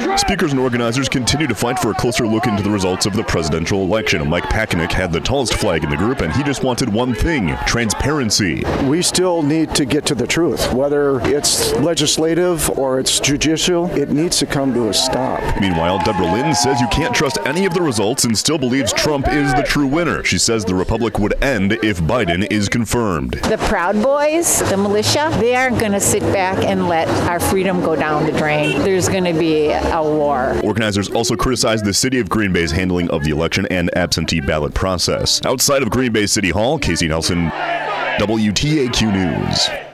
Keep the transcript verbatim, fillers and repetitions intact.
Speakers and organizers continue to fight for a closer look into the results of the presidential election. Mike Packenick had the tallest flag in the group, and he just wanted one thing: transparency. We still need to get to the truth. Whether it's legislative or it's judicial, it needs to come to a stop. Meanwhile, Deborah Lynn says you can't trust any of the results and still believes Trump is the true winner. She says the Republic would end if Biden is confirmed. The Proud Boys, the militia, they aren't going to sit back and let our freedom go down the drain. There's going to be a war. Organizers also criticized the city of Green Bay's handling of the election and absentee ballot process. Outside of Green Bay City Hall, Casey Nelson, W T A Q News.